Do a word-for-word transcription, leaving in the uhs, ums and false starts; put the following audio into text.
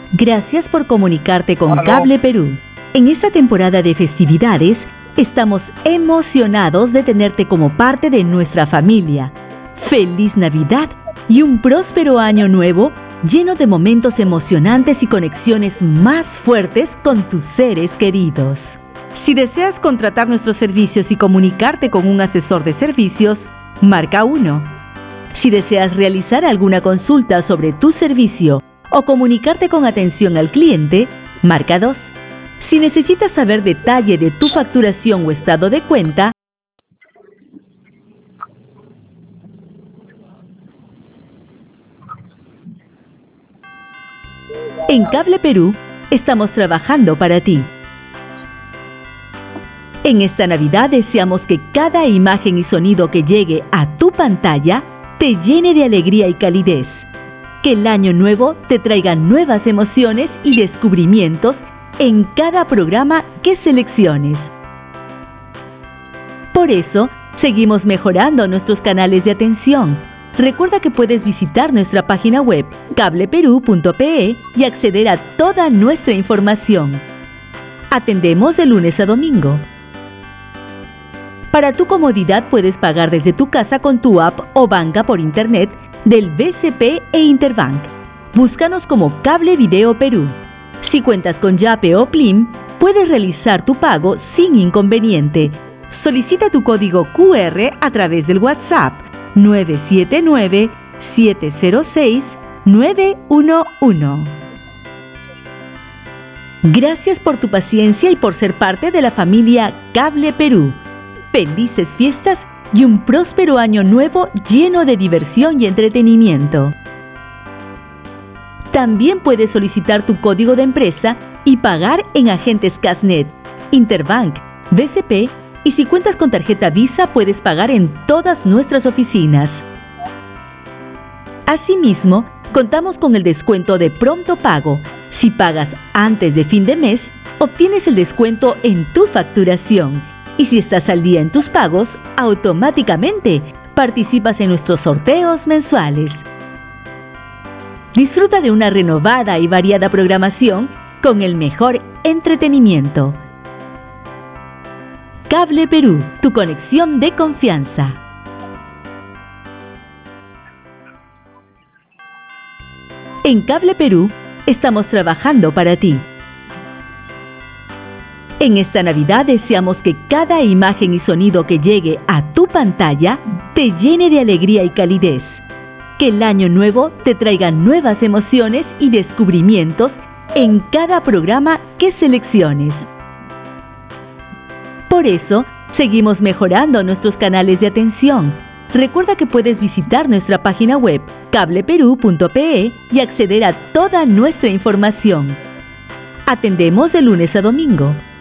Gracias por comunicarte con Aló. Cable Perú. En esta temporada de festividades, estamos emocionados de tenerte como parte de nuestra familia. ¡Feliz Navidad y un próspero año nuevo lleno de momentos emocionantes y conexiones más fuertes con tus seres queridos! Si deseas contratar nuestros servicios y comunicarte con un asesor de servicios, marca uno. Si deseas realizar alguna consulta sobre tu servicio o comunicarte con atención al cliente, marca dos. Si necesitas saber detalle de tu facturación o estado de cuenta, en Cable Perú estamos trabajando para ti. En esta Navidad deseamos que cada imagen y sonido que llegue a tu pantalla te llene de alegría y calidez. Que el año nuevo te traiga nuevas emociones y descubrimientos en cada programa que selecciones. Por eso, seguimos mejorando nuestros canales de atención. Recuerda que puedes visitar nuestra página web cable perú punto pe y acceder a toda nuestra información. Atendemos de lunes a domingo. Para tu comodidad puedes pagar desde tu casa con tu app o banca por internet del B C P e Interbank. Búscanos como Cable Video Perú. Si cuentas con Yape o Plim, puedes realizar tu pago sin inconveniente. Solicita tu código cu erre a través del WhatsApp nueve siete nueve, siete cero seis, nueve uno uno. Gracias por tu paciencia y por ser parte de la familia Cable Perú. Felices fiestas y un próspero año nuevo lleno de diversión y entretenimiento. También puedes solicitar tu código de empresa y pagar en agentes Casnet, Interbank, B C P y si cuentas con tarjeta Visa puedes pagar en todas nuestras oficinas. Asimismo, contamos con el descuento de pronto pago. Si pagas antes de fin de mes, obtienes el descuento en tu facturación. Y si estás al día en tus pagos, automáticamente participas en nuestros sorteos mensuales. Disfruta de una renovada y variada programación con el mejor entretenimiento. Cable Perú, tu conexión de confianza. En Cable Perú estamos trabajando para ti. En esta Navidad deseamos que cada imagen y sonido que llegue a tu pantalla te llene de alegría y calidez. Que el año nuevo te traiga nuevas emociones y descubrimientos en cada programa que selecciones. Por eso, seguimos mejorando nuestros canales de atención. Recuerda que puedes visitar nuestra página web cable perú punto pe y acceder a toda nuestra información. Atendemos de lunes a domingo.